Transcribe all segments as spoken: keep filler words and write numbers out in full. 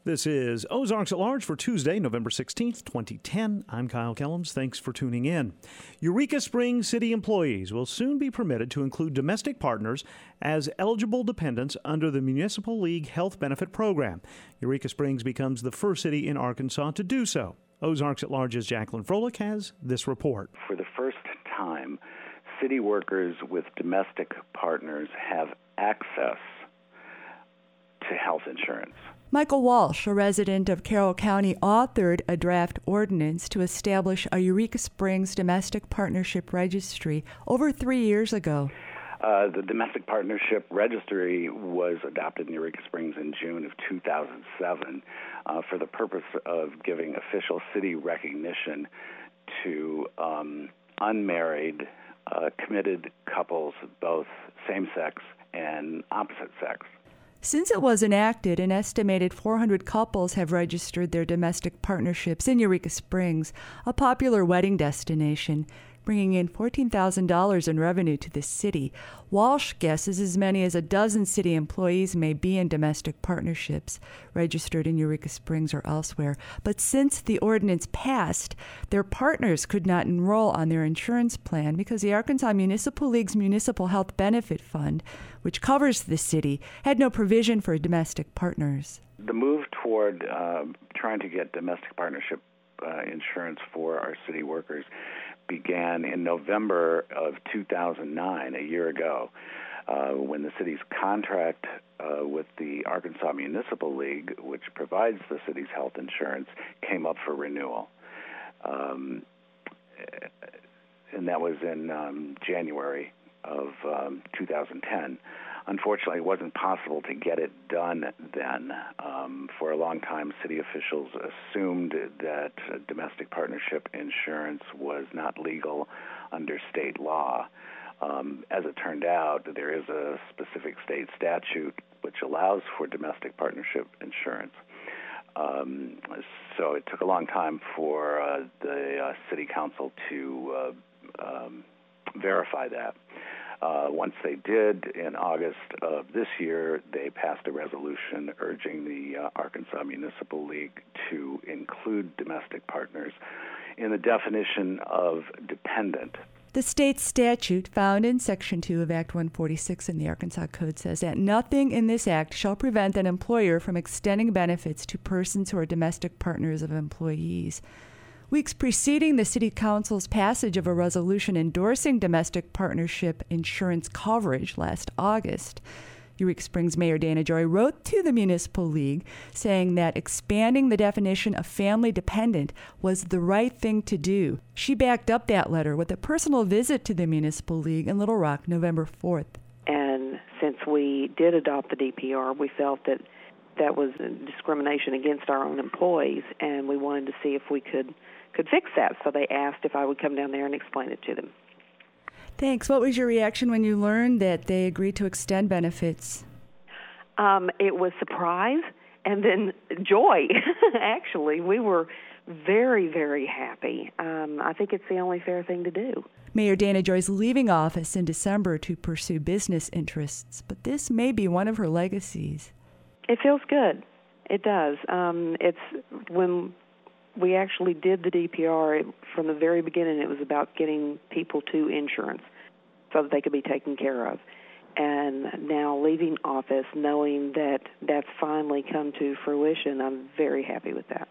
This is Ozarks at Large for Tuesday, November sixteenth, twenty ten. I'm Kyle Kellums. Thanks for tuning in. Eureka Springs City employees will soon be permitted to include domestic partners as eligible dependents under the Municipal League Health Benefit Program. Eureka Springs becomes the first city in Arkansas to do so. Ozarks at Large's Jacqueline Froelich has this report. For the first time, city workers with domestic partners have access to health insurance. Michael Walsh, a resident of Carroll County, authored a draft ordinance to establish a Eureka Springs Domestic Partnership Registry over three years ago. Uh, the Domestic Partnership Registry was adopted in Eureka Springs in June of two thousand seven uh, for the purpose of giving official city recognition to um, unmarried, uh, committed couples, both same-sex and opposite sex. Since it was enacted, an estimated four hundred couples have registered their domestic partnerships in Eureka Springs, a popular wedding destination, bringing in fourteen thousand dollars in revenue to the city. Walsh guesses as many as a dozen city employees may be in domestic partnerships, registered in Eureka Springs or elsewhere. But since the ordinance passed, their partners could not enroll on their insurance plan because the Arkansas Municipal League's Municipal Health Benefit Fund, which covers the city, had no provision for domestic partners. The move toward uh, trying to get domestic partnership uh, insurance for our city workers began in November of two thousand nine, a year ago, uh, when the city's contract uh, with the Arkansas Municipal League, which provides the city's health insurance, came up for renewal. Um, and that was in um, January of um, two thousand ten. Unfortunately, it wasn't possible to get it done then. Um, for a long time, city officials assumed that uh, domestic partnership insurance was not legal under state law. Um, as it turned out, there is a specific state statute which allows for domestic partnership insurance. Um, so it took a long time for uh, the uh, city council to uh, um, verify that. Uh, once they did, in August of this year, they passed a resolution urging the uh, Arkansas Municipal League to include domestic partners in the definition of dependent. The state statute found in Section two of Act one forty-six in the Arkansas Code says that nothing in this act shall prevent an employer from extending benefits to persons who are domestic partners of employees. Weeks preceding the City Council's passage of a resolution endorsing domestic partnership insurance coverage last August, Eureka Springs Mayor Dana Joy wrote to the Municipal League saying that expanding the definition of family dependent was the right thing to do. She backed up that letter with a personal visit to the Municipal League in Little Rock, November fourth. And since we did adopt the D P R, we felt that that was discrimination against our own employees, and we wanted to see if we could could fix that. So they asked if I would come down there and explain it to them. Thanks. What was your reaction when you learned that they agreed to extend benefits? Um, it was surprise and then joy, actually. We were very, very happy. Um, I think it's the only fair thing to do. Mayor Dana Joy's leaving office in December to pursue business interests, but this may be one of her legacies. It feels good. It does. Um, it's when we actually did the D P R, it, from the very beginning, it was about getting people to insurance so that they could be taken care of. And now leaving office, knowing that that's finally come to fruition, I'm very happy with that.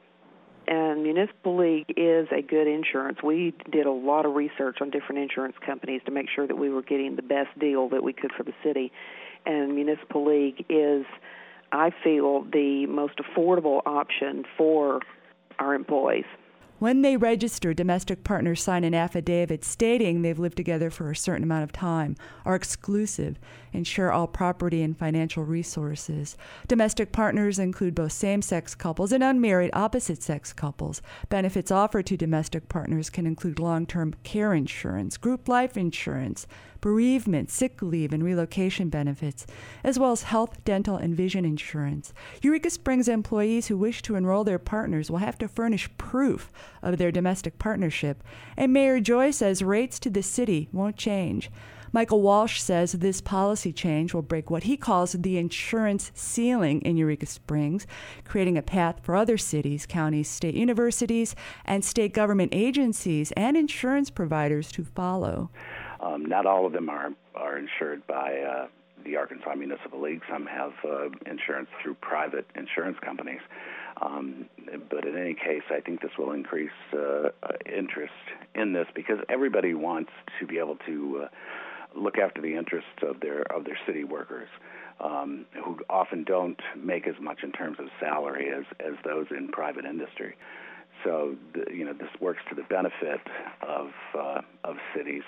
And Municipal League is a good insurance. We did a lot of research on different insurance companies to make sure that we were getting the best deal that we could for the city. And Municipal League is, I feel, the most affordable option for our employees. When they register, domestic partners sign an affidavit stating they've lived together for a certain amount of time, are exclusive, and share all property and financial resources. Domestic partners include both same-sex couples and unmarried opposite-sex couples. Benefits offered to domestic partners can include long-term care insurance, group life insurance, bereavement, sick leave, and relocation benefits, as well as health, dental, and vision insurance. Eureka Springs employees who wish to enroll their partners will have to furnish proof of their domestic partnership, and Mayor Joy says rates to the city won't change. Michael Walsh says this policy change will break what he calls the insurance ceiling in Eureka Springs, creating a path for other cities, counties, state universities, and state government agencies and insurance providers to follow. Um, not all of them are, are insured by uh, the Arkansas Municipal League. Some have uh, insurance through private insurance companies. Um, but in any case, I think this will increase uh, uh, interest in this because everybody wants to be able to uh, look after the interests of their of their city workers, um, who often don't make as much in terms of salary as, as those in private industry. So, the, you know, this works to the benefit of uh, of cities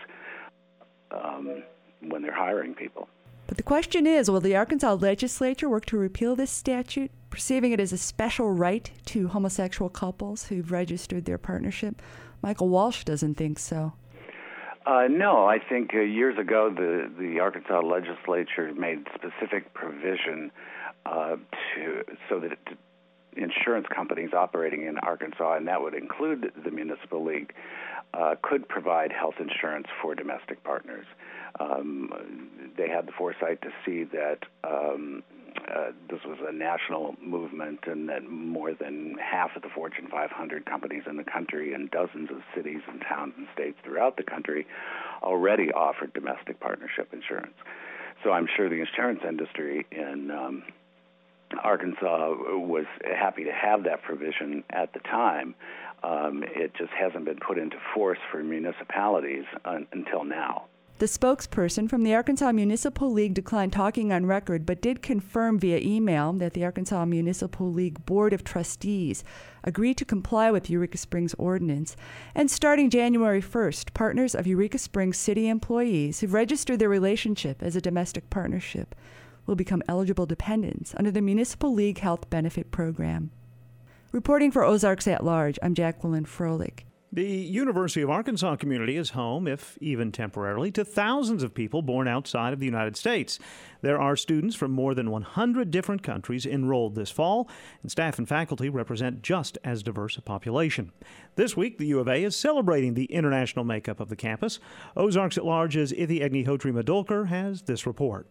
um, when they're hiring people. But the question is, will the Arkansas legislature work to repeal this statute, perceiving it as a special right to homosexual couples who've registered their partnership? Michael Walsh doesn't think so. Uh, no, I think uh, years ago the, the Arkansas legislature made specific provision uh, to so that it, insurance companies operating in Arkansas, and that would include the Municipal League, uh, could provide health insurance for domestic partners. Um, they had the foresight to see that um, uh, this was a national movement and that more than half of the Fortune five hundred companies in the country and dozens of cities and towns and states throughout the country already offered domestic partnership insurance. So I'm sure the insurance industry in um, Arkansas was happy to have that provision at the time. Um, it just hasn't been put into force for municipalities un- until now. The spokesperson from the Arkansas Municipal League declined talking on record, but did confirm via email that the Arkansas Municipal League Board of Trustees agreed to comply with Eureka Springs ordinance. And starting January first, partners of Eureka Springs city employees who've registered their relationship as a domestic partnership will become eligible dependents under the Municipal League Health Benefit Program. Reporting for Ozarks at Large, I'm Jacqueline Froelich. The University of Arkansas community is home, if even temporarily, to thousands of people born outside of the United States. There are students from more than one hundred different countries enrolled this fall, and staff and faculty represent just as diverse a population. This week, the U of A is celebrating the international makeup of the campus. Ozarks at Large's Ithi Agnihotri Madolkar has this report.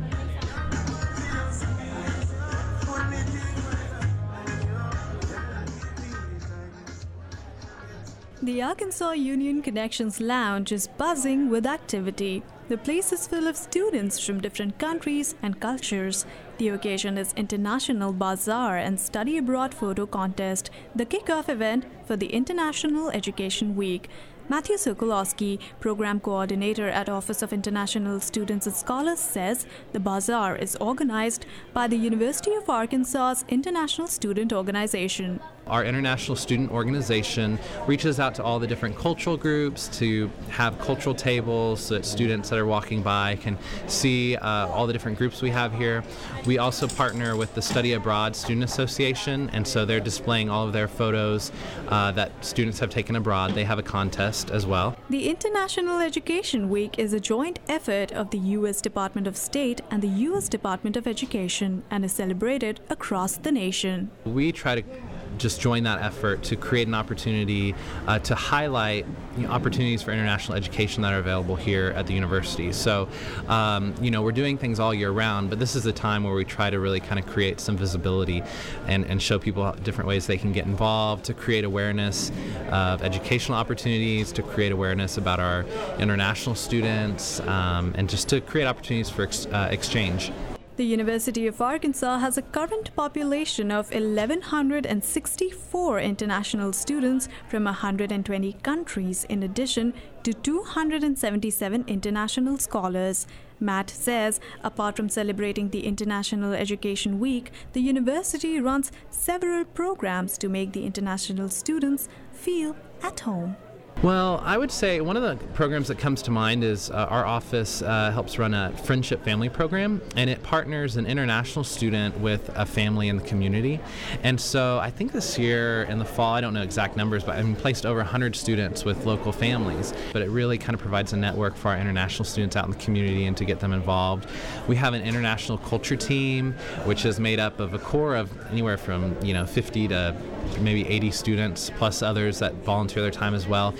The Arkansas Union Connections Lounge is buzzing with activity. The place is full of students from different countries and cultures. The occasion is International Bazaar and Study Abroad Photo Contest, the kickoff event for the International Education Week. Matthew Sokolowski, Program Coordinator at Office of International Students and Scholars, says the bazaar is organized by the University of Arkansas's International Student Organization. Our International Student Organization reaches out to all the different cultural groups to have cultural tables so that students that are walking by can see uh, all the different groups we have here. We also partner with the Study Abroad Student Association, and so they're displaying all of their photos uh, that students have taken abroad. They have a contest as well. The International Education Week is a joint effort of the U S Department of State and the U S Department of Education and is celebrated across the nation. We try to just join that effort to create an opportunity uh, to highlight you know, opportunities for international education that are available here at the university. So, um, you know, we're doing things all year round, but this is a time where we try to really kind of create some visibility and, and show people different ways they can get involved, to create awareness of educational opportunities, to create awareness about our international students, um, and just to create opportunities for ex- uh, exchange. The University of Arkansas has a current population of one thousand one hundred sixty-four international students from one hundred twenty countries, in addition to two hundred seventy-seven international scholars. Matt says, apart from celebrating the International Education Week, the university runs several programs to make the international students feel at home. Well, I would say one of the programs that comes to mind is uh, our office uh, helps run a friendship family program, and it partners an international student with a family in the community. And so I think this year in the fall, I don't know exact numbers, but I've placed over one hundred students with local families. But it really kind of provides a network for our international students out in the community and to get them involved. We have an international culture team, which is made up of a core of anywhere from, you know, fifty to maybe eighty students, plus others that volunteer their time as well.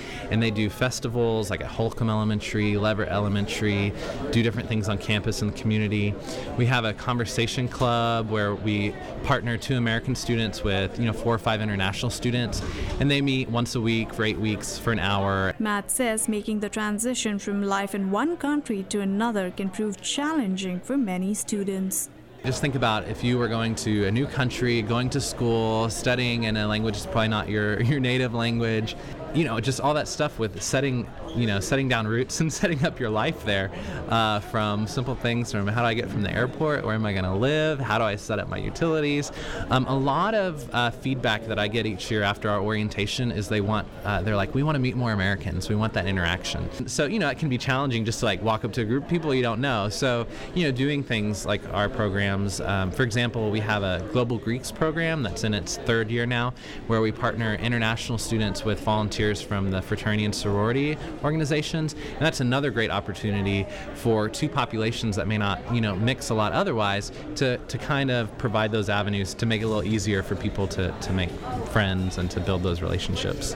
and they do festivals like at Holcomb Elementary, Leverett Elementary, do different things on campus in the community. We have a conversation club where we partner two American students with, you know, four or five international students, and they meet once a week for eight weeks for an hour. Matt says making the transition from life in one country to another can prove challenging for many students. Just think about if you were going to a new country, going to school, studying in a language that's probably not your, your native language, you know, just all that stuff with setting, you know, setting down roots and setting up your life there, uh, from simple things from how do I get from the airport, where am I going to live, how do I set up my utilities. Um, a lot of uh, feedback that I get each year after our orientation is they want, uh, they're like, we want to meet more Americans, we want that interaction. So, you know, it can be challenging just to like walk up to a group of people you don't know. So, you know, doing things like our programs, um, for example, we have a Global Greeks program that's in its third year now, where we partner international students with volunteers from the fraternity and sorority organizations, and that's another great opportunity for two populations that may not, you know, mix a lot otherwise, to, to kind of provide those avenues to make it a little easier for people to, to make friends and to build those relationships.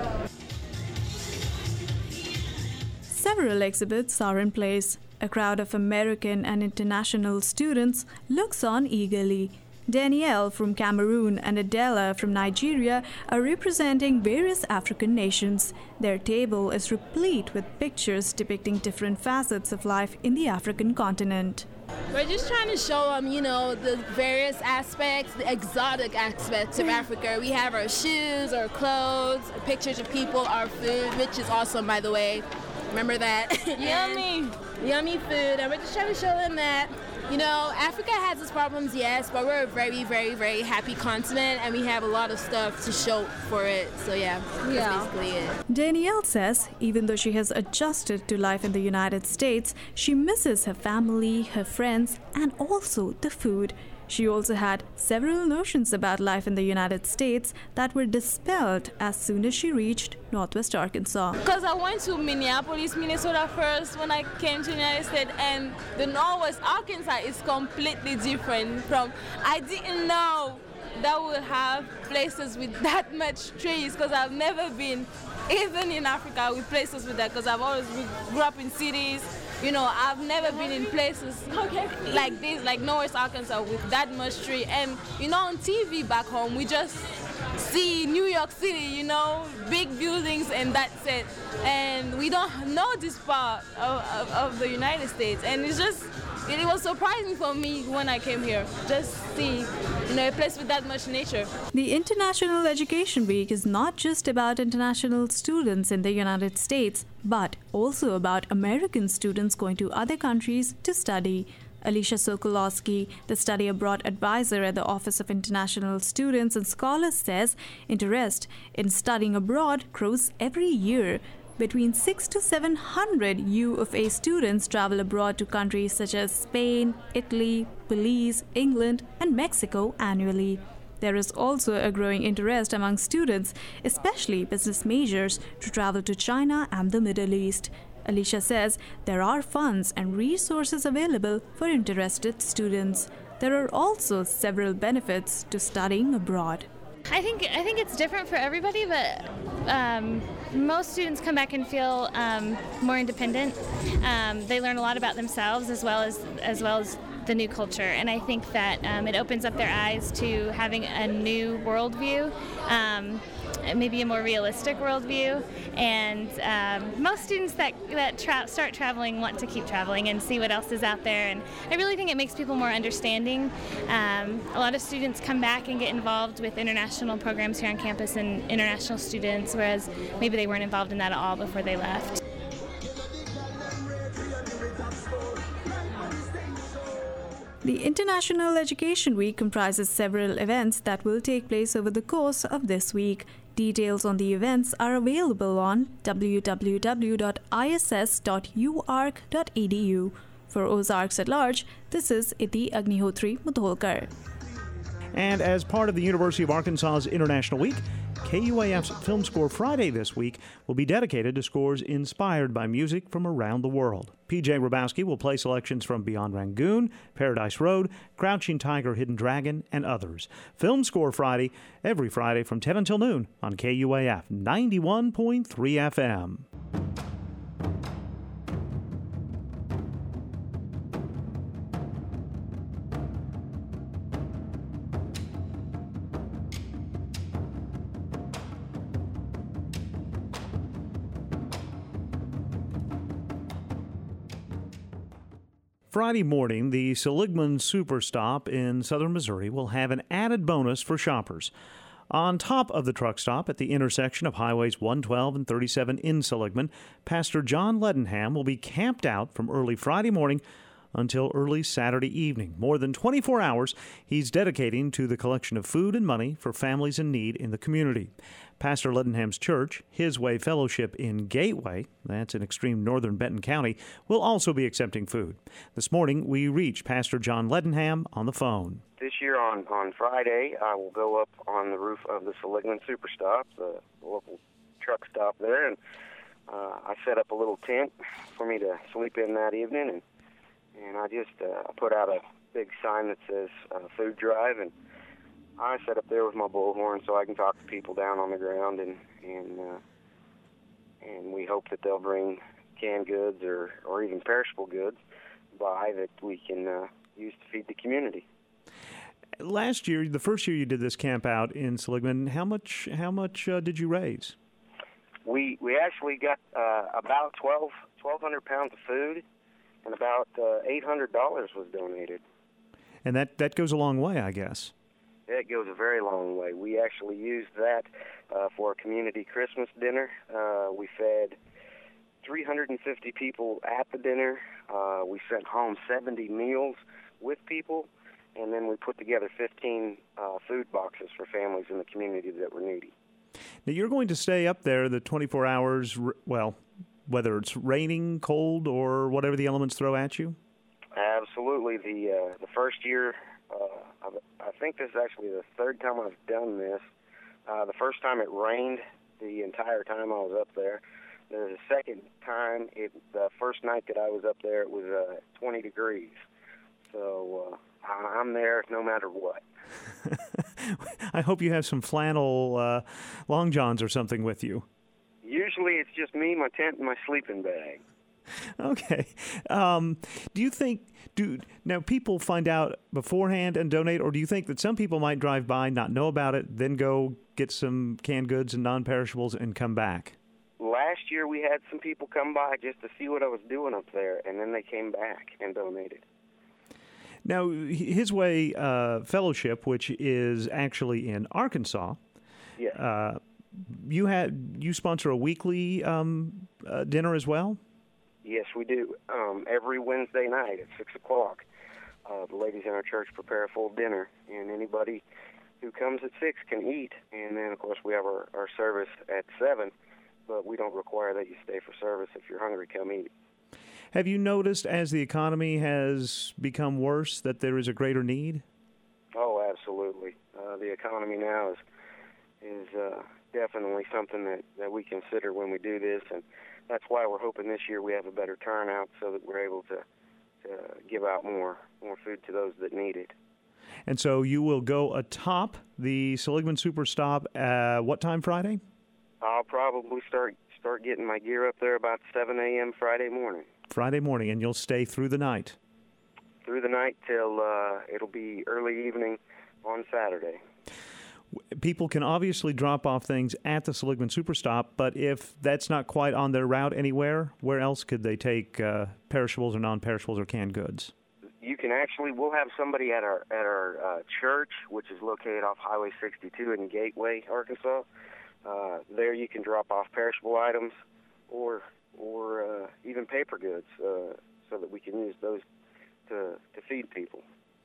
Several exhibits are in place. A crowd of American and international students looks on eagerly. Danielle from Cameroon and Adela from Nigeria are representing various African nations. Their table is replete with pictures depicting different facets of life in the African continent. We're just trying to show them, you know, the various aspects, the exotic aspects of Africa. We have our shoes, our clothes, pictures of people, our food, which is awesome, by the way. Remember that? Yummy. Yummy food. And we're just trying to show them that, you know, Africa has its problems, yes, but we're a very, very, very happy continent, and we have a lot of stuff to show for it. So, yeah, that's yeah. basically it. Danielle says even though she has adjusted to life in the United States, she misses her family, her friends, and also the food. She also had several notions about life in the United States that were dispelled as soon as she reached Northwest Arkansas. Because I went to Minneapolis, Minnesota first when I came to the United States, and the Northwest Arkansas is completely different from, I didn't know that we'll have places with that much trees, because I've never been, even in Africa, with places with that, because I've always grew up in cities. You know, I've never been in places okay. like this, like Northwest Arkansas, with that much tree. And, you know, on T V back home, we just see New York City, you know, big buildings, and that's it. And we don't know this part of, of, of the United States. And it's just, it was surprising for me when I came here, just see, you know, a place with that much nature. The International Education Week is not just about international students in the United States, but also about American students going to other countries to study. Alicia Sokolowski, the study abroad advisor at the Office of International Students and Scholars, says interest in studying abroad grows every year. Between six to seven hundred U of A students travel abroad to countries such as Spain, Italy, Belize, England, and Mexico annually. There is also a growing interest among students, especially business majors, to travel to China and the Middle East. Alicia says there are funds and resources available for interested students. There are also several benefits to studying abroad. I think I think it's different for everybody, but um, most students come back and feel um, more independent. Um, they learn a lot about themselves as well as as well as the new culture, and I think that um, it opens up their eyes to having a new worldview, um, maybe a more realistic worldview. And um, most students that that tra- start traveling want to keep traveling and see what else is out there, and I really think it makes people more understanding. Um, a lot of students come back and get involved with international programs here on campus and international students, whereas maybe they weren't involved in that at all before they left. The International Education Week comprises several events that will take place over the course of this week. Details on the events are available on w w w dot i s s dot u ark dot e d u. For Ozarks at Large, this is Iti Agnihotri Mudholkar. And as part of the University of Arkansas's International Week, K U A F's Film Score Friday this week will be dedicated to scores inspired by music from around the world. P J Rabowski will play selections from Beyond Rangoon, Paradise Road, Crouching Tiger, Hidden Dragon, and others. Film Score Friday, every Friday from ten until noon on K U A F ninety-one point three F M. Friday morning, the Seligman Superstop in southern Missouri will have an added bonus for shoppers. On top of the truck stop at the intersection of Highways one twelve and thirty-seven in Seligman, Pastor John Ledenham will be camped out from early Friday morning until early Saturday evening. More than twenty-four hours he's dedicating to the collection of food and money for families in need in the community. Pastor Ledenham's church, His Way Fellowship in Gateway, that's in extreme northern Benton County, will also be accepting food. This morning, we reached Pastor John Ledenham on the phone. This year on, on Friday, I will go up on the roof of the Seligman Superstop, the local truck stop there, and uh, I set up a little tent for me to sleep in that evening, and and I just uh, put out a big sign that says uh, food drive, and I set up there with my bullhorn so I can talk to people down on the ground, and and uh, and we hope that they'll bring canned goods or, or even perishable goods by that we can uh, use to feed the community. Last year, the first year you did this camp out in Seligman, how much how much uh, did you raise? We we actually got uh, about twelve hundred pounds of food, and about uh, eight hundred dollars was donated. And that, that goes a long way, I guess. It goes a very long way. We actually used that uh, for a community Christmas dinner. Uh, we fed three hundred fifty people at the dinner. Uh, we sent home seventy meals with people, and then we put together fifteen uh, food boxes for families in the community that were needy. Now, you're going to stay up there the twenty-four hours, well, whether it's raining, cold, or whatever the elements throw at you? Absolutely. The uh, the first year, uh, I think this is actually the third time I've done this. Uh, the first time it rained the entire time I was up there. The second time, it, the first night that I was up there, it was uh, twenty degrees. So uh, I'm there no matter what. I hope you have some flannel uh, long johns or something with you. Usually it's just me, my tent, and my sleeping bag. Okay. Um, do you think, do now people find out beforehand and donate, or do you think that some people might drive by, not know about it, then go get some canned goods and non-perishables and come back? Last year we had some people come by just to see what I was doing up there, and then they came back and donated. Now, His Way uh, Fellowship, which is actually in Arkansas, yeah. uh, you had you sponsor a weekly um, uh, dinner as well? Yes, we do. Um, every Wednesday night at six o'clock, uh, the ladies in our church prepare a full dinner, and anybody who comes at six can eat. And then, of course, we have our, our service at seven, but we don't require that you stay for service. If you're hungry, come eat. Have you noticed, as the economy has become worse, that there is a greater need? Oh, absolutely. Uh, the economy now is is uh, definitely something that, that we consider when we do this, and that's why we're hoping this year we have a better turnout so that we're able to, to give out more more food to those that need it. And so you will go atop the Seligman Superstop at what time Friday? I'll probably start start getting my gear up there about seven a.m. Friday morning. Friday morning, and you'll stay through the night? Through the night till uh, it'll be early evening on Saturday. People can obviously drop off things at the Seligman Superstop, but if that's not quite on their route anywhere, where else could they take uh, perishables or non-perishables or canned goods? You can actually, we'll have somebody at our at our uh, church, which is located off Highway sixty-two in Gateway, Arkansas. Uh, there you can drop off perishable items or or uh, even paper goods uh, so that we can use those to, to feed people.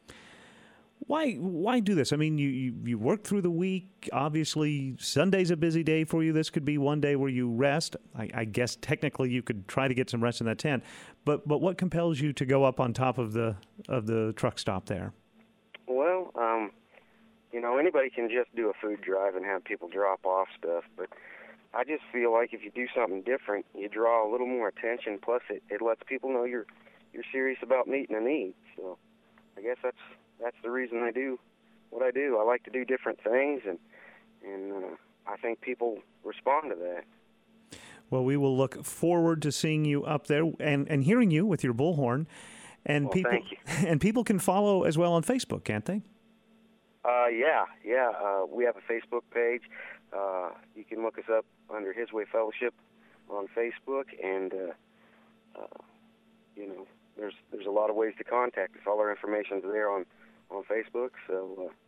Why why do this? I mean, you, you, you work through the week. Obviously, Sunday's a busy day for you. This could be one day where you rest. I, I guess technically you could try to get some rest in that tent. But but what compels you to go up on top of the of the truck stop there? Well, um, you know, anybody can just do a food drive and have people drop off stuff, but I just feel like if you do something different, you draw a little more attention, plus it, it lets people know you're you're serious about meeting a need. So I guess that's that's the reason I do what I do. I like to do different things, and, and uh, I think people respond to that. Well, we will look forward to seeing you up there and, and hearing you with your bullhorn. And well, people thank you. And people can follow as well on Facebook, can't they? Uh, yeah, yeah. Uh, we have a Facebook page. Uh, you can look us up under His Way Fellowship on Facebook, and uh, uh, you know, there's there's a lot of ways to contact us. All our information's there on, on Facebook. So, uh,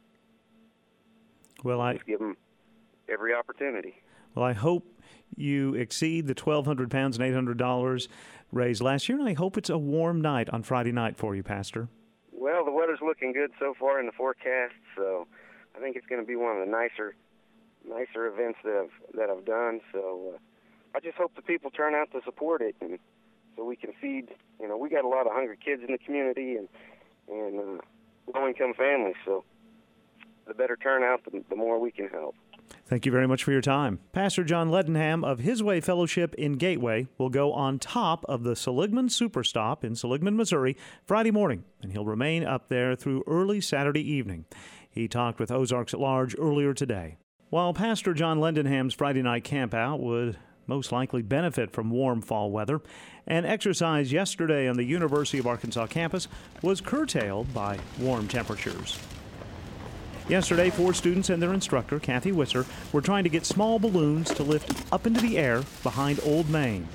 well, I just give them every opportunity. Well, I hope you exceed the twelve hundred pounds and eight hundred dollars raised last year, and I hope it's a warm night on Friday night for you, Pastor. Well, the weather's looking good so far in the forecast, so I think it's going to be one of the nicer, nicer events that I've that I've done. So uh, I just hope the people turn out to support it, and so we can feed. You know, we got a lot of hungry kids in the community, and and uh, low-income families. So the better turnout, the, the more we can help. Thank you very much for your time. Pastor John Ledenham of His Way Fellowship in Gateway will go on top of the Seligman Superstop in Seligman, Missouri, Friday morning, and he'll remain up there through early Saturday evening. He talked with Ozarks at Large earlier today. While Pastor John Ledenham's Friday night campout would most likely benefit from warm fall weather, an exercise yesterday on the University of Arkansas campus was curtailed by warm temperatures. Yesterday, four students and their instructor, Kathy Wisser, were trying to get small balloons to lift up into the air behind Old Main.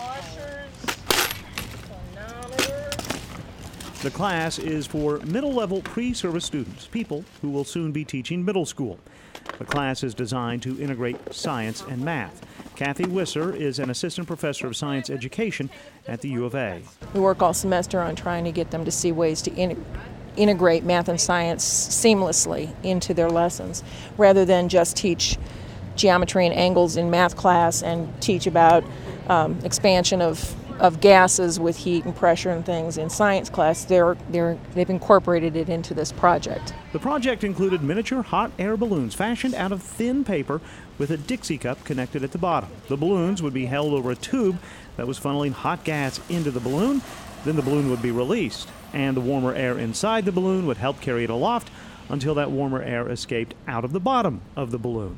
The class is for middle-level pre-service students, people who will soon be teaching middle school. The class is designed to integrate science and math. Kathy Wisser is an assistant professor of science education at the U of A. We work all semester on trying to get them to see ways to integrate integrate math and science seamlessly into their lessons, rather than just teach geometry and angles in math class and teach about um, expansion of, of gases with heat and pressure and things in science class. They're, they're, they've incorporated it into this project. The project included miniature hot air balloons fashioned out of thin paper with a Dixie cup connected at the bottom. The balloons would be held over a tube that was funneling hot gas into the balloon. Then the balloon would be released, and the warmer air inside the balloon would help carry it aloft until that warmer air escaped out of the bottom of the balloon.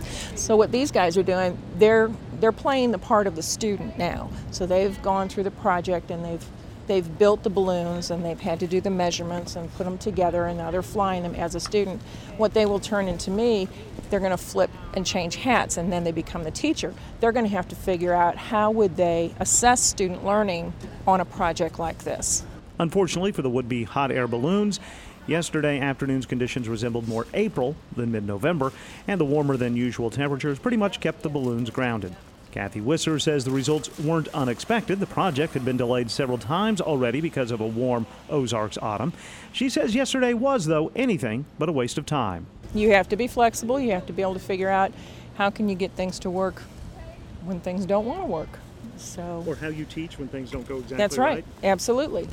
So what these guys are doing, they're they're playing the part of the student now. So they've gone through the project and they've they've built the balloons and they've had to do the measurements and put them together, and now they're flying them as a student. What they will turn into me, they're going to flip and change hats, and then they become the teacher. They're going to have to figure out how would they assess student learning on a project like this. Unfortunately for the would-be hot air balloons, yesterday afternoon's conditions resembled more April than mid-November, and the warmer than usual temperatures pretty much kept the balloons grounded. Kathy Wisser says the results weren't unexpected. The project had been delayed several times already because of a warm Ozarks autumn. She says yesterday was, though, anything but a waste of time. You have to be flexible. You have to be able to figure out how can you get things to work when things don't want to work. So, or how you teach when things don't go exactly that's right. right. Absolutely.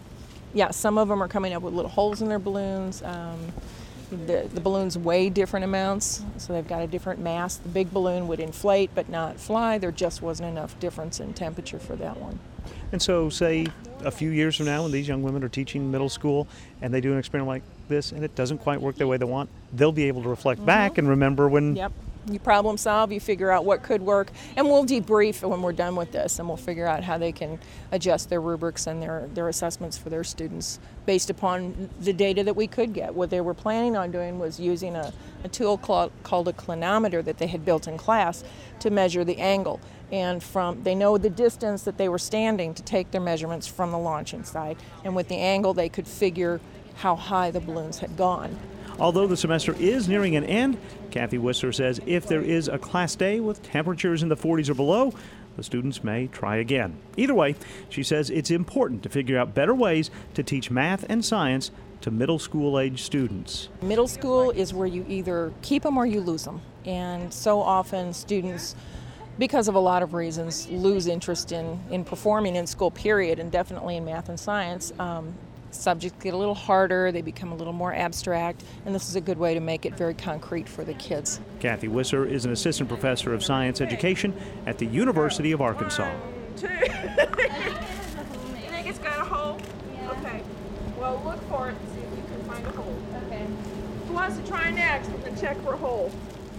Yeah, some of them are coming up with little holes in their balloons. Um, the, the balloons weigh different amounts, so they've got a different mass. The big balloon would inflate but not fly. There just wasn't enough difference in temperature for that one. And so, say, a few years from now when these young women are teaching middle school and they do an experiment like this and it doesn't quite work the way they want, they'll be able to reflect mm-hmm. back and remember when... Yep. You problem solve, you figure out what could work, and we'll debrief when we're done with this, and we'll figure out how they can adjust their rubrics and their, their assessments for their students based upon the data that we could get. What they were planning on doing was using a, a tool called, called a clinometer that they had built in class to measure the angle. And from they know the distance that they were standing to take their measurements from the launching site, and with the angle they could figure how high the balloons had gone. Although the semester is nearing an end, Kathy Wisser says if there is a class day with temperatures in the forties or below, the students may try again. Either way, she says it's important to figure out better ways to teach math and science to middle school age students. Middle school is where you either keep them or you lose them. And so often students, because of a lot of reasons, lose interest in, in performing in school, period, and definitely in math and science. Um, subjects get a little harder, they become a little more abstract, and this is a good way to make it very concrete for the kids. Kathy Wisser is an assistant professor of science education at the University of Arkansas. One, two. You think it's got a hole? Yeah. Okay. Well, look for it and see if you can find a hole. Okay. Who wants to try next? We're going to check for a hole.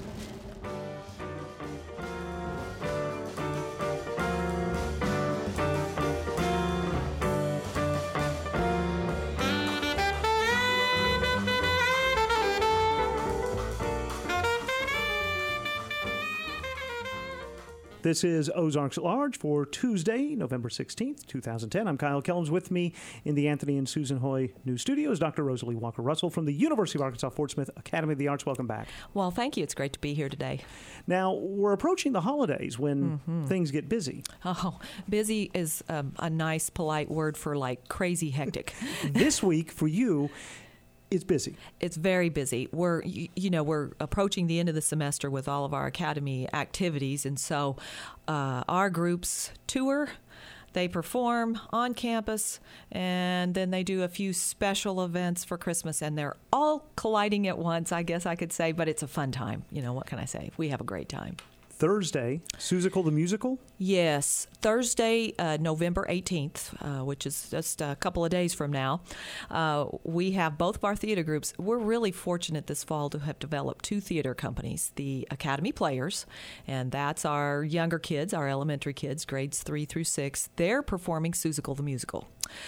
This is Ozarks at Large for Tuesday, November sixteenth, twenty ten. I'm Kyle Kellums. With me in the Anthony and Susan Hoy News Studios, Doctor Rosalie Walker-Russell from the University of Arkansas Fort Smith Academy of the Arts. Welcome back. Well, thank you. It's great to be here today. Now, we're approaching the holidays when mm-hmm. things get busy. Oh, busy is um, a nice, polite word for like crazy hectic. This week for you, it's busy. It's very busy. We're, you, you know, we're approaching the end of the semester with all of our academy activities, and so uh, our groups tour, they perform on campus, and then they do a few special events for Christmas, and they're all colliding at once, I guess I could say, but it's a fun time. You know, what can I say? We have a great time. Thursday, Seussical the Musical? Yes. Thursday, uh, November eighteenth, uh, which is just a couple of days from now, uh, we have both of our theater groups. We're really fortunate this fall to have developed two theater companies, the Academy Players, and that's our younger kids, our elementary kids, grades three through six. They're performing Seussical the Musical.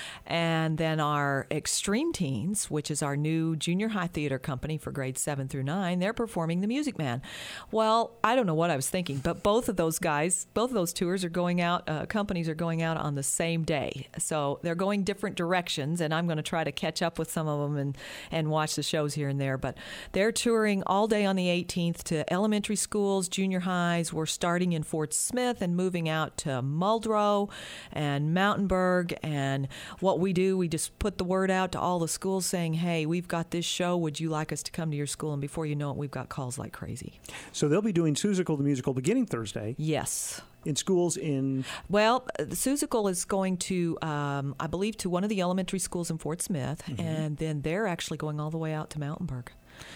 And then our Extreme Teens, which is our new junior high theater company for grades seven through nine, they're performing The Music Man. Well, I don't know what I was thinking, but both of those guys, both of those tours are going out, uh, companies are going out on the same day. So they're going different directions, and I'm going to try to catch up with some of them and, and watch the shows here and there. But they're touring all day on the eighteenth to elementary schools, junior highs. We're starting in Fort Smith and moving out to Muldrow and Mountainburg. And what we do, we just put the word out to all the schools saying, hey, we've got this show. Would you like us to come to your school? And before you know it, we've got calls like crazy. So they'll be doing Seussical the Musical beginning Thursday. Yes. In schools in... Well, the Seussical is going to, um, I believe, to one of the elementary schools in Fort Smith, mm-hmm. and then they're actually going all the way out to Mountainburg.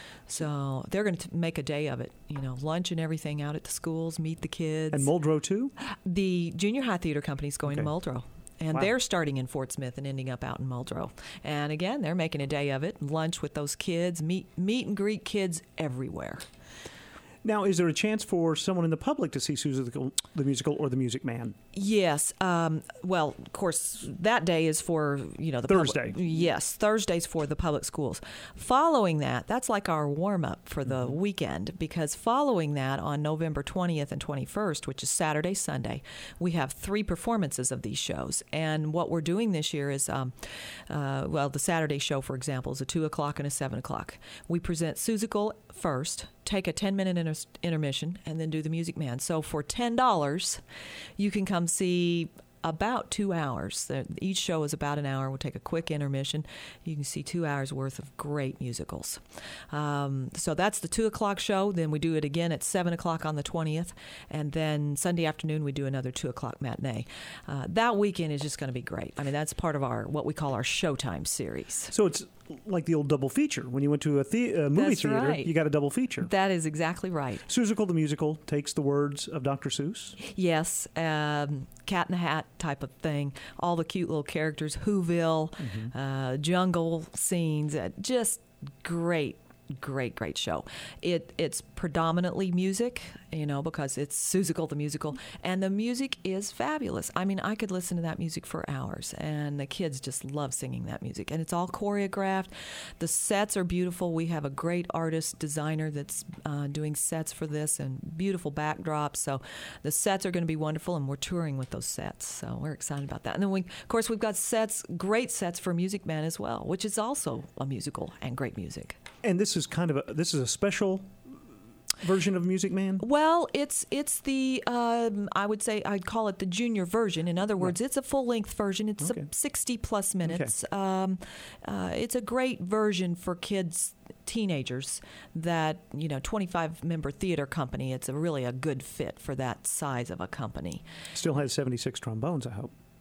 So they're going to make a day of it, you know, lunch and everything out at the schools, meet the kids. And Muldrow, too? The Junior High Theater Company is going okay. to Muldrow. And wow. they're starting in Fort Smith and ending up out in Muldrow. And again, they're making a day of it, lunch with those kids, meet meet and greet kids everywhere. Now, is there a chance for someone in the public to see Seussical the Musical or The Music Man? Yes. Um, well, of course, that day is for, you know, the Thursday. Public, yes, Thursday's for the public schools. Following that, that's like our warm-up for the mm-hmm. weekend, because following that on November twentieth and twenty-first, which is Saturday, Sunday, we have three performances of these shows. And what we're doing this year is, um, uh, well, the Saturday show, for example, is a two o'clock and a seven o'clock. We present Seussical first, take a ten-minute inter- intermission, and then do The Music Man. So for ten dollars, you can come see about two hours. Each show is about an hour. We'll take a quick intermission. You can see two hours worth of great musicals. Um, so that's the two o'clock show. Then we do it again at seven o'clock on the twentieth. And then Sunday afternoon, we do another two o'clock matinee. Uh, that weekend is just going to be great. I mean, that's part of our what we call our Showtime series. So it's like the old double feature. When you went to a, the- a movie That's theater, right. you got a double feature. That is exactly right. Seussical the Musical takes the words of Doctor Seuss. Yes, um, Cat in the Hat type of thing. All the cute little characters, Whoville, mm-hmm. uh, jungle scenes, uh, just great. Great, great show. It it's predominantly music, you know, because it's Seussical the Musical, and the music is fabulous. I mean, I could listen to that music for hours, and the kids just love singing that music. And it's all choreographed. The sets are beautiful. We have a great artist designer that's uh, doing sets for this and beautiful backdrops. So the sets are going to be wonderful, and we're touring with those sets. So we're excited about that. And then we, of course, we've got sets, great sets for Music Man as well, which is also a musical and great music. And this is kind of a this is a special version of Music Man? Well, it's it's the um, I would say I'd call it the junior version. In other words, right. It's a full length version. It's okay. a sixty plus minutes. Okay. Um, uh, it's a great version for kids, teenagers. That you know, twenty-five member theater company. It's a really a good fit for that size of a company. Still has seventy-six trombones, I hope.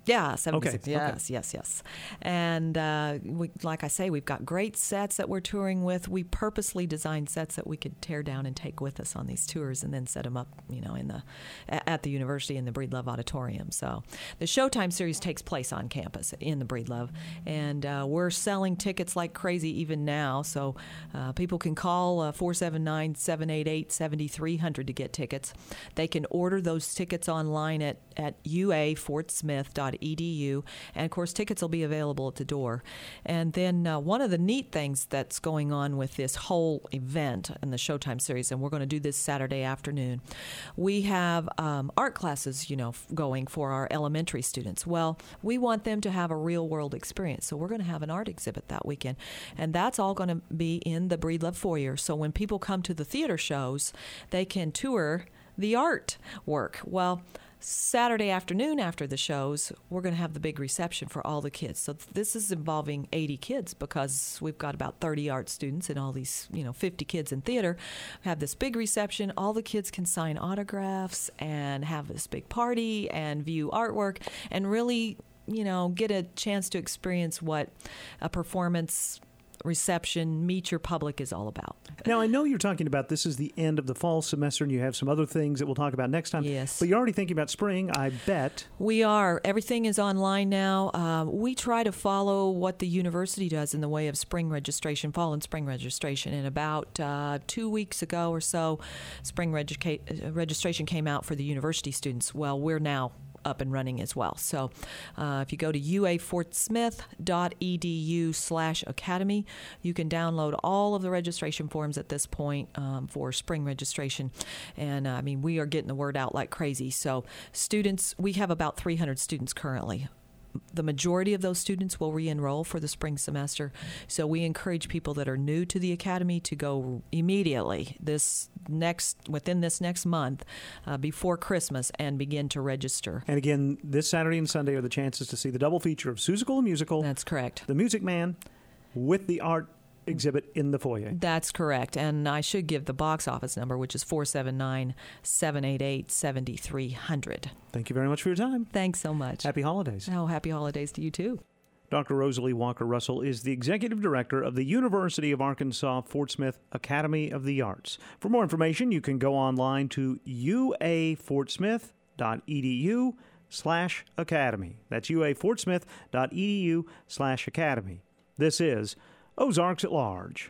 Yeah, seventy-six. Okay, Yes, okay. yes, yes. And uh, we, like I say, we've got great sets that we're touring with. We purposely designed sets that we could tear down and take with us on these tours, and then set them up, you know, in the at the university in the Breedlove Auditorium. So the Showtime series takes place on campus in the Breedlove, and uh, we're selling tickets like crazy even now. So uh, people can call uh, four seven nine, seven eight eight, seven three zero zero to get tickets. They can order those tickets online at at U A Fort Smith dot E D U, and of course tickets will be available at the door. And then uh, one of the neat things that's going on with this whole event in the Showtime series, and we're going to do this Saturday afternoon, we have um, art classes, you know, f- going for our elementary students. Well, we want them to have a real world experience, so we're going to have an art exhibit that weekend, and that's all going to be in the Breedlove foyer. So when people come to the theater shows, they can tour the art work. Well, Saturday afternoon after the shows, we're going to have the big reception for all the kids. So this is involving eighty kids, because we've got about thirty art students and all these, you know, fifty kids in theater. We have this big reception. All the kids can sign autographs and have this big party and view artwork and really, you know, get a chance to experience what a performance reception, meet your public is all about. Now, I know you're talking about this is the end of the fall semester, and you have some other things that we'll talk about next time. Yes. But you're already thinking about spring, I bet. We are. Everything is online now. Uh, we try to follow what the university does in the way of spring registration, fall and spring registration. And about uh, two weeks ago or so, spring regi- registration came out for the university students. Well, we're now up and running as well. So uh, if you go to U A Fort Smith dot E D U slash academy, you can download all of the registration forms at this point um, for spring registration. And uh, I mean, we are getting the word out like crazy. So students, we have about three hundred students currently. The majority of those students will re-enroll for the spring semester. So we encourage people that are new to the academy to go immediately this next within this next month uh, before Christmas and begin to register. And again, this Saturday and Sunday are the chances to see the double feature of Seussical the Musical. That's correct. The Music Man with the art exhibit in the foyer. That's correct. And I should give the box office number, which is four seven nine, seven eight eight, seven three zero zero. Thank you very much for your time. Thanks so much. Happy holidays. Oh, happy holidays to you too. Doctor Rosalie Walker Russell is the Executive Director of the University of Arkansas Fort Smith Academy of the Arts. For more information, you can go online to U A Fort Smith dot E D U slash academy. That's U A Fort Smith dot E D U slash academy. This is Ozarks at Large.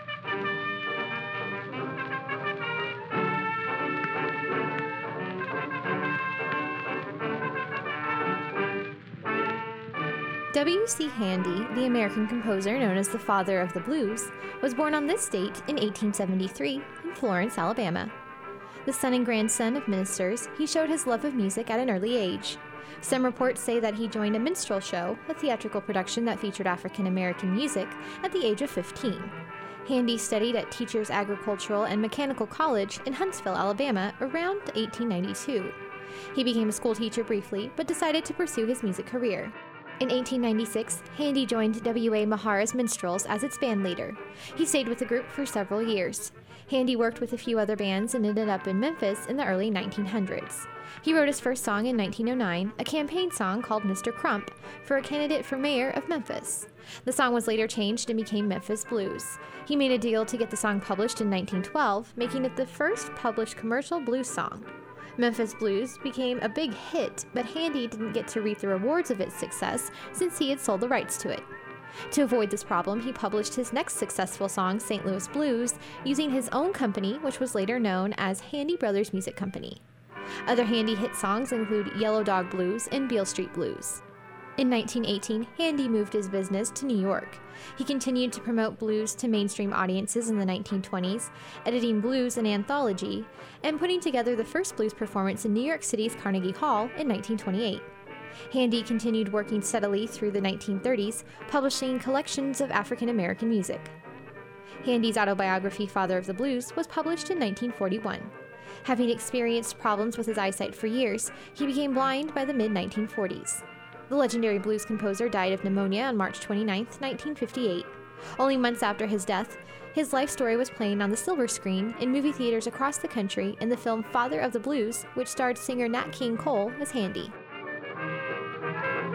W C Handy, the American composer known as the father of the blues, was born on this date in eighteen seventy-three in Florence, Alabama. The son and grandson of ministers, he showed his love of music at an early age. Some reports say that he joined a minstrel show, a theatrical production that featured African American music, at the age of fifteen. Handy studied at Teachers Agricultural and Mechanical College in Huntsville, Alabama, around eighteen ninety-two. He became a school teacher briefly, but decided to pursue his music career. In eighteen ninety-six, Handy joined W A Mahara's Minstrels as its band leader. He stayed with the group for several years. Handy worked with a few other bands and ended up in Memphis in the early nineteen hundreds. He wrote his first song in nineteen oh nine, a campaign song called Mister Crump, for a candidate for mayor of Memphis. The song was later changed and became Memphis Blues. He made a deal to get the song published in nineteen twelve, making it the first published commercial blues song. Memphis Blues became a big hit, but Handy didn't get to reap the rewards of its success since he had sold the rights to it. To avoid this problem, he published his next successful song, Saint Louis Blues, using his own company, which was later known as Handy Brothers Music Company. Other Handy hit songs include Yellow Dog Blues and Beale Street Blues. In nineteen eighteen, Handy moved his business to New York. He continued to promote blues to mainstream audiences in the nineteen twenties, editing Blues an Anthology, and putting together the first blues performance in New York City's Carnegie Hall in nineteen twenty-eight. Handy continued working steadily through the nineteen thirties, publishing collections of African American music. Handy's autobiography, Father of the Blues, was published in nineteen forty-one. Having experienced problems with his eyesight for years, he became blind by the mid nineteen forties. The legendary blues composer died of pneumonia on March twenty-ninth, nineteen fifty-eight. Only months after his death, his life story was playing on the silver screen in movie theaters across the country in the film Father of the Blues, which starred singer Nat King Cole as Handy.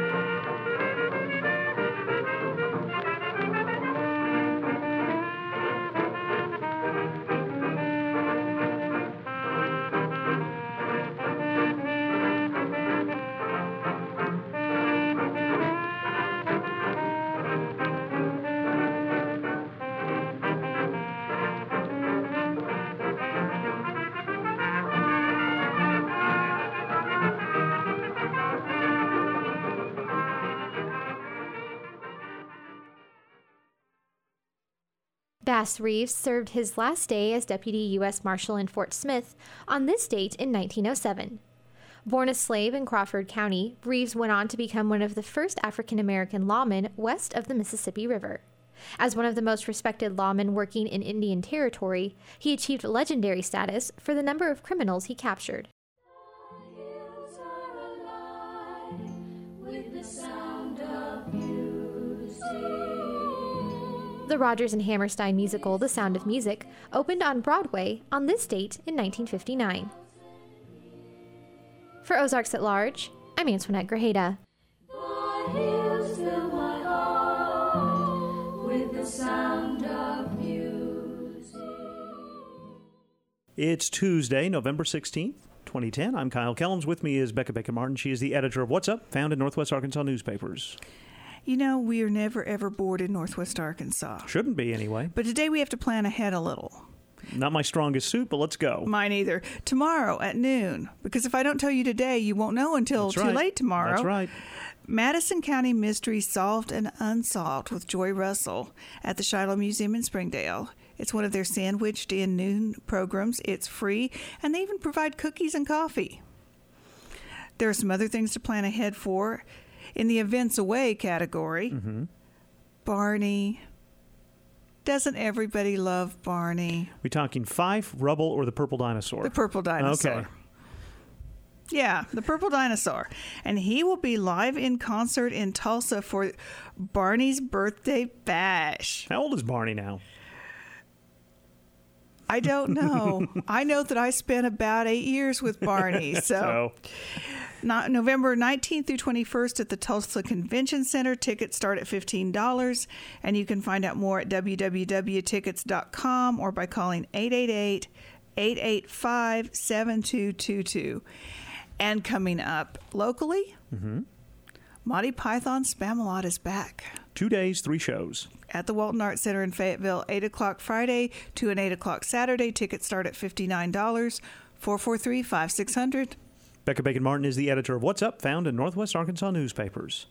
Bass Reeves served his last day as Deputy U S Marshal in Fort Smith on this date in nineteen oh seven. Born a slave in Crawford County, Reeves went on to become one of the first African-American lawmen west of the Mississippi River. As one of the most respected lawmen working in Indian Territory, he achieved legendary status for the number of criminals he captured. The Rodgers and Hammerstein musical The Sound of Music opened on Broadway on this date in nineteen fifty-nine. For Ozarks at Large, I'm Antoinette Grajeda. It's Tuesday, November sixteenth, twenty ten. I'm Kyle Kellums. With me is Becca Baker-Martin. She is the editor of What's Up, found in Northwest Arkansas newspapers. You know, we are never, ever bored in Northwest Arkansas. Shouldn't be, anyway. But today we have to plan ahead a little. Not my strongest suit, but let's go. Mine either. Tomorrow at noon, because if I don't tell you today, you won't know until That's too right. late tomorrow. That's right. Madison County Mysteries Solved and Unsolved with Joy Russell at the Shiloh Museum in Springdale. It's one of their sandwiched-in noon programs. It's free, and they even provide cookies and coffee. There are some other things to plan ahead for. In the Events Away category, mm-hmm. Barney. Doesn't everybody love Barney? We talking Fife, Rubble, or the Purple Dinosaur? The Purple Dinosaur. Okay. Yeah, the Purple Dinosaur. And he will be live in concert in Tulsa for Barney's Birthday Bash. How old is Barney now? I don't know. I know that I spent about eight years with Barney. So, so. Not November nineteenth through twenty-first at the Tulsa Convention Center. Tickets start at fifteen dollars, and you can find out more at w w w dot tickets dot com or by calling eight eight eight, eight eight five, seven two two two. And coming up locally, mm-hmm. Monty Python's Spamalot is back. Two days, three shows. At the Walton Arts Center in Fayetteville, eight o'clock Friday to an eight o'clock Saturday. Tickets start at fifty-nine dollars, four four three, five six zero zero. Becca Bacon-Martin is the editor of What's Up, found in Northwest Arkansas newspapers.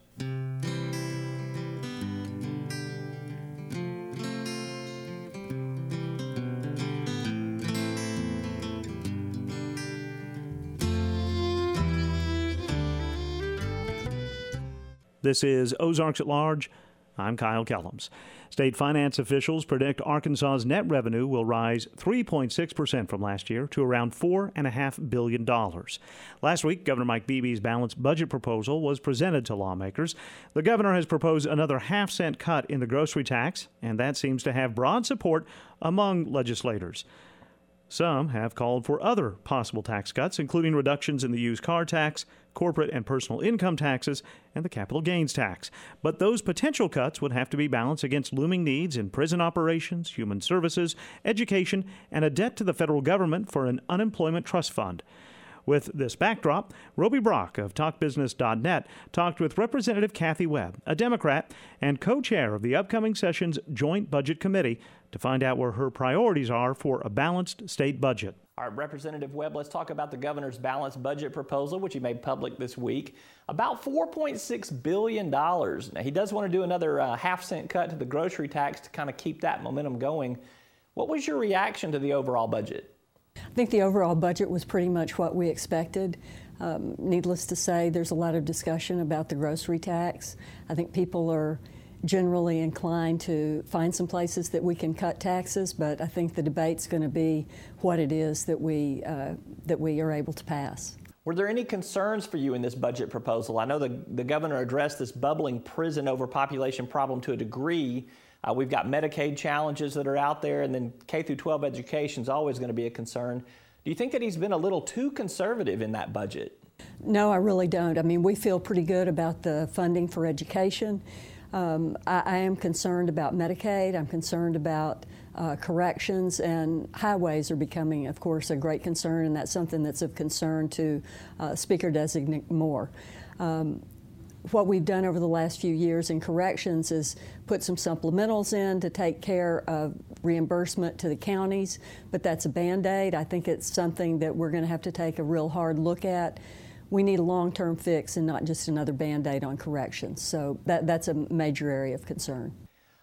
This is Ozarks at Large. I'm Kyle Kellums. State finance officials predict Arkansas's net revenue will rise three point six percent from last year to around four point five billion dollars. Last week, Governor Mike Beebe's balanced budget proposal was presented to lawmakers. The governor has proposed another half-cent cut in the grocery tax, and that seems to have broad support among legislators. Some have called for other possible tax cuts, including reductions in the used car tax, corporate and personal income taxes, and the capital gains tax. But those potential cuts would have to be balanced against looming needs in prison operations, human services, education, and a debt to the federal government for an unemployment trust fund. With this backdrop, Roby Brock of talk business dot net talked with Representative Kathy Webb, a Democrat and co-chair of the upcoming session's Joint Budget Committee, to find out where her priorities are for a balanced state budget. All right, Representative Webb, let's talk about the governor's balanced budget proposal, which he made public this week. About four point six billion dollars. Now, he does want to do another uh, half cent cut to the grocery tax to kind of keep that momentum going. What was your reaction to the overall budget? I think the overall budget was pretty much what we expected. Um, needless to say, there's a lot of discussion about the grocery tax. I think people are generally inclined to find some places that we can cut taxes, but I think the debate's going to be what it is that we uh, that we are able to pass. Were there any concerns for you in this budget proposal? I know the, the governor addressed this bubbling prison overpopulation problem to a degree. Uh, we've got Medicaid challenges that are out there, and then K through twelve education is always going to be a concern. Do you think that he's been a little too conservative in that budget? No, I really don't. I mean, we feel pretty good about the funding for education. Um, I, I am concerned about Medicaid. I'm concerned about uh, corrections, and highways are becoming, of course, a great concern, and that's something that's of concern to uh, Speaker-designate Moore. Um, What we've done over the last few years in corrections is put some supplementals in to take care of reimbursement to the counties, but that's a Band-Aid. I think it's something that we're going to have to take a real hard look at. We need a long-term fix and not just another Band-Aid on corrections. So that, that's a major area of concern.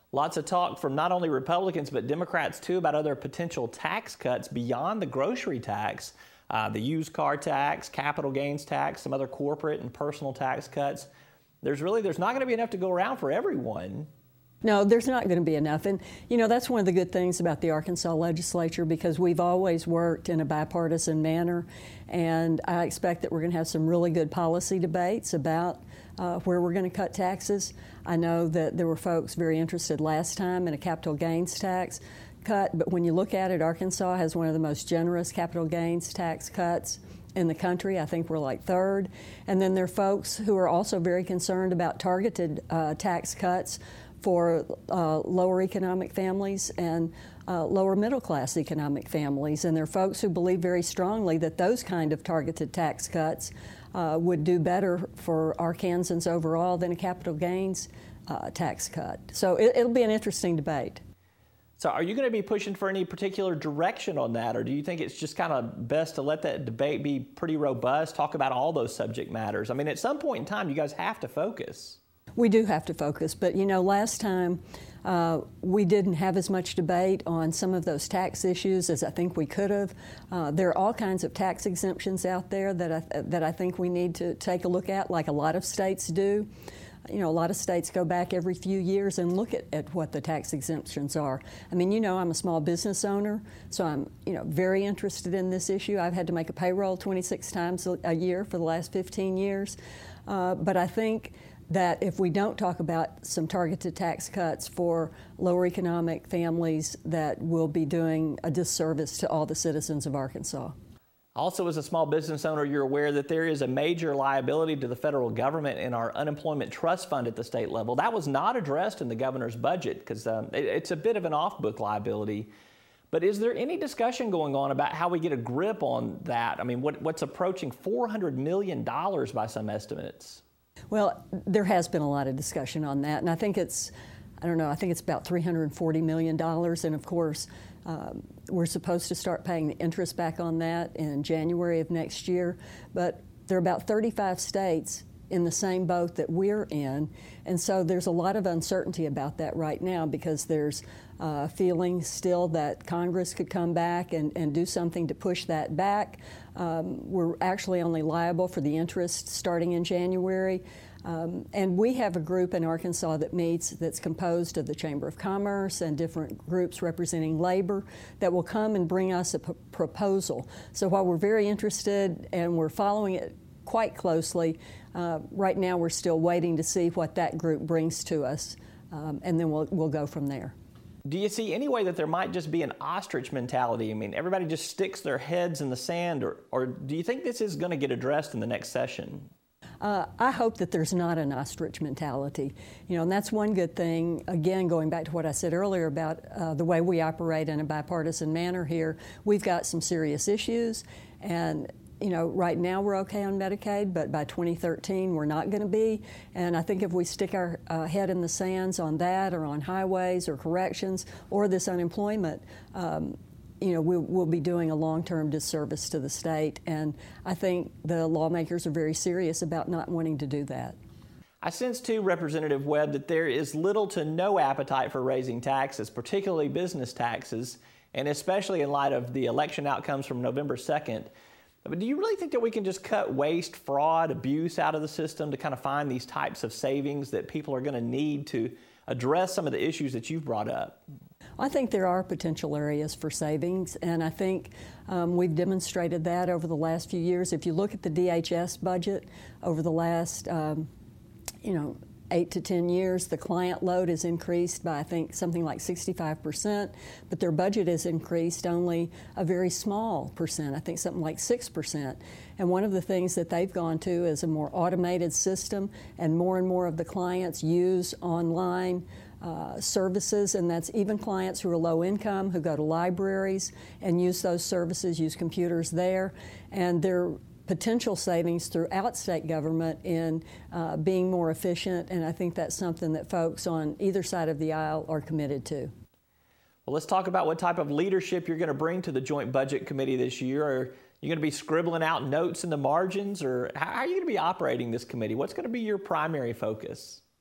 Lots of talk from not only Republicans but Democrats too about other potential tax cuts beyond the grocery tax, uh, the used car tax, capital gains tax, some other corporate and personal tax cuts. There's really, there's not going to be enough to go around for everyone. No, there's not going to be enough. And, you know, that's one of the good things about the Arkansas legislature, because we've always worked in a bipartisan manner. And I expect that we're going to have some really good policy debates about uh, where we're going to cut taxes. I know that there were folks very interested last time in a capital gains tax cut. But when you look at it, Arkansas has one of the most generous capital gains tax cuts in the country. I think we're like third. And then there are folks who are also very concerned about targeted uh, tax cuts for uh, lower economic families and uh, lower middle class economic families. And there are folks who believe very strongly that those kind of targeted tax cuts uh, would do better for Arkansans overall than a capital gains uh, tax cut. So it, it'll be an interesting debate. So are you going to be pushing for any particular direction on that, or do you think it's just kind of best to let that debate be pretty robust, talk about all those subject matters? I mean, at some point in time, you guys have to focus. We do have to focus, but you know, last time uh, we didn't have as much debate on some of those tax issues as I think we could have. Uh, there are all kinds of tax exemptions out there that I, that I think we need to take a look at, like a lot of states do. You know, a lot of states go back every few years and look at, at what the tax exemptions are. I mean, you know, I'm a small business owner, so I'm, you know, very interested in this issue. I've had to make a payroll twenty-six times a year for the last fifteen years. Uh, but I think that if we don't talk about some targeted tax cuts for lower economic families, that will be doing a disservice to all the citizens of Arkansas. Also, as a small business owner, you're aware that there is a major liability to the federal government in our unemployment trust fund at the state level. That was not addressed in the governor's budget because um, it, it's a bit of an off-book liability. But is there any discussion going on about how we get a grip on that? I mean, what, what's approaching four hundred million dollars by some estimates? Well, there has been a lot of discussion on that, and I think it's, I don't know, I think it's about three hundred forty million dollars, and of course, um, we're supposed to start paying the interest back on that in January of next year, but there are about thirty-five states in the same boat that we're in, and so there's a lot of uncertainty about that right now because there's uh, feeling still that Congress could come back and, and do something to push that back. Um, we're actually only liable for the interest starting in January. Um, and we have a group in Arkansas that meets that's composed of the Chamber of Commerce and different groups representing labor that will come and bring us a p- proposal. So while we're very interested and we're following it quite closely, uh, right now we're still waiting to see what that group brings to us, um, and then we'll, we'll go from there. Do you see any way that there might just be an ostrich mentality? I mean, everybody just sticks their heads in the sand, or, or do you think this is going to get addressed in the next session? Uh, I hope that there's not an ostrich mentality, you know, and that's one good thing. Again, going back to what I said earlier about uh, the way we operate in a bipartisan manner here, we've got some serious issues, and you know, right now we're okay on Medicaid, but by twenty thirteen we're not going to be. And I think if we stick our uh, head in the sands on that, or on highways, or corrections, or this unemployment, um, you know, we'll, we'll be doing a long-term disservice to the state. And I think the lawmakers are very serious about not wanting to do that. I sense, too, Representative Webb, that there is little to no appetite for raising taxes, particularly business taxes, and especially in light of the election outcomes from November second. But do you really think that we can just cut waste, fraud, abuse out of the system to kind of find these types of savings that people are going to need to address some of the issues that you've brought up? I think there are potential areas for savings, and I think um, we've demonstrated that over the last few years. If you look at the D H S budget over the last, um, you know, eight to ten years, the client load has increased by, I think, something like sixty-five percent, but their budget has increased only a very small percent, I think something like six percent. And one of the things that they've gone to is a more automated system, and more and more of the clients use online uh, services, and that's even clients who are low income, who go to libraries and use those services, use computers there, and they're potential savings throughout state government in uh, being more efficient, and I think that's something that folks on either side of the aisle are committed to. Well, let's talk about what type of leadership you're going to bring to the Joint Budget Committee this year. Are you going to be scribbling out notes in the margins, or how are you going to be operating this committee? What's going to be your primary focus?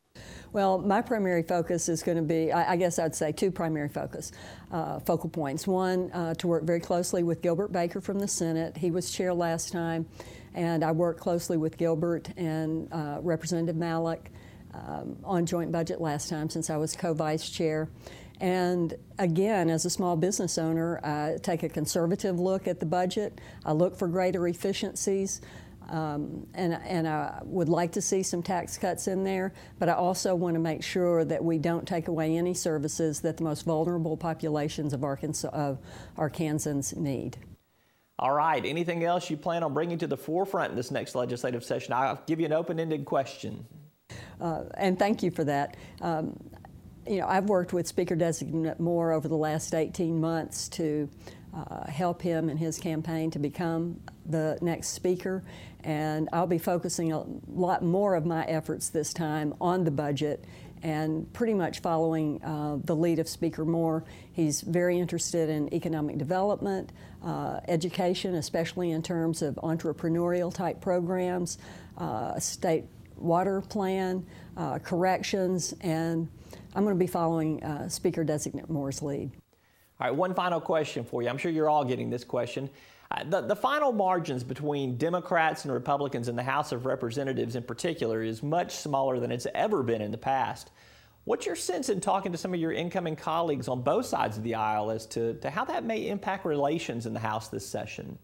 Well, my primary focus is going to be, I, I guess I'd say two primary focus, uh, focal points. One, uh, to work very closely with Gilbert Baker from the Senate. He was chair last time, and I worked closely with Gilbert and uh, Representative Malik um, on joint budget last time since I was co-vice chair. And again, as a small business owner, I take a conservative look at the budget. I look for greater efficiencies. Um, and, and I would like to see some tax cuts in there, but I also want to make sure that we don't take away any services that the most vulnerable populations of Arkansas, of Arkansans need. All right. Anything else you plan on bringing to the forefront in this next legislative session? I'll give you an open-ended question. Uh, and thank you for that. Um, you know, I've worked with Speaker-designate Moore over the last eighteen months to uh, help him in his campaign to become the next speaker. And I'll be focusing a lot more of my efforts this time on the budget and pretty much following uh, the lead of Speaker Moore. He's very interested in economic development, uh, education, especially in terms of entrepreneurial type programs, uh, a state water plan, uh, corrections, and I'm going to be following uh, Speaker-designate Moore's lead. All right, one final question for you. I'm sure you're all getting this question. Uh, the, the final margins between Democrats and Republicans in the House of Representatives in particular is much smaller than it's ever been in the past. What's your sense in talking to some of your incoming colleagues on both sides of the aisle as to, to how that may impact relations in the House this session?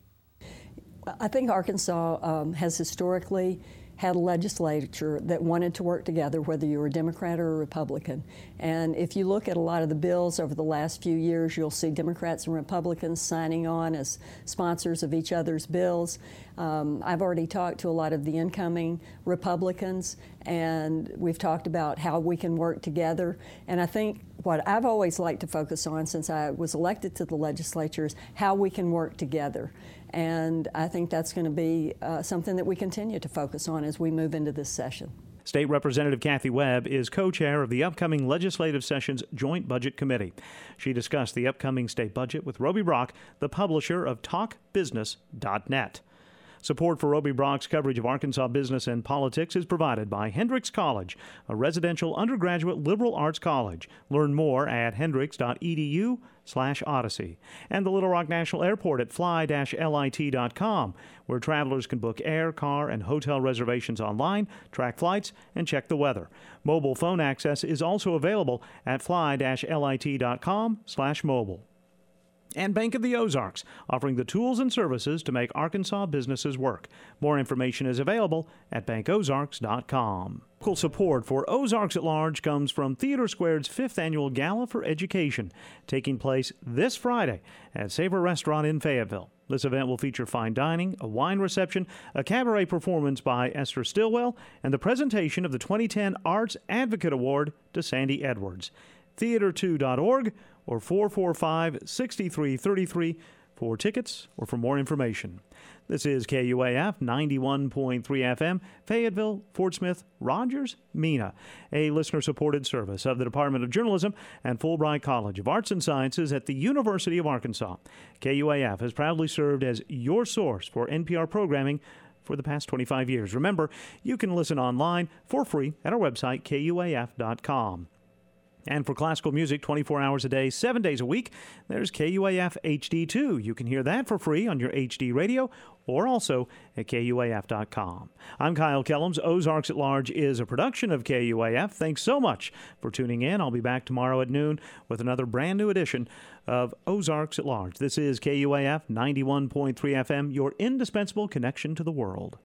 I think Arkansas um, has historically had a legislature that wanted to work together, whether you were a Democrat or a Republican. And if you look at a lot of the bills over the last few years, you'll see Democrats and Republicans signing on as sponsors of each other's bills. Um, I've already talked to a lot of the incoming Republicans, and we've talked about how we can work together. And I think what I've always liked to focus on since I was elected to the legislature is how we can work together. And I think that's going to be uh, something that we continue to focus on as we move into this session. State Representative Kathy Webb is co-chair of the upcoming legislative session's Joint Budget Committee. She discussed the upcoming state budget with Roby Brock, the publisher of talk business dot net. Support for Roby Brock's coverage of Arkansas business and politics is provided by Hendrix College, a residential undergraduate liberal arts college. Learn more at hendrix dot e d u slash odyssey. And the Little Rock National Airport at fly dash lit dot com, where travelers can book air, car, and hotel reservations online, track flights, and check the weather. Mobile phone access is also available at fly dash lit dot com slash mobile. And Bank of the Ozarks, offering the tools and services to make Arkansas businesses work. More information is available at bank ozarks dot com. Local support for Ozarks at Large comes from Theater Squared's fifth Annual Gala for Education, taking place this Friday at Savor Restaurant in Fayetteville. This event will feature fine dining, a wine reception, a cabaret performance by Esther Stillwell, and the presentation of the twenty ten Arts Advocate Award to Sandy Edwards. theater two dot org or four four five, six three three three for tickets or for more information. This is K U A F ninety-one point three F M, Fayetteville, Fort Smith, Rogers, Mena, a listener-supported service of the Department of Journalism and Fulbright College of Arts and Sciences at the University of Arkansas. K U A F has proudly served as your source for N P R programming for the past twenty-five years. Remember, you can listen online for free at our website, K U A F dot com. And for classical music twenty-four hours a day, seven days a week, there's K U A F H D two. You can hear that for free on your H D radio or also at K U A F dot com. I'm Kyle Kellums. Ozarks at Large is a production of K U A F. Thanks so much for tuning in. I'll be back tomorrow at noon with another brand new edition of Ozarks at Large. This is K U A F ninety-one point three F M, your indispensable connection to the world.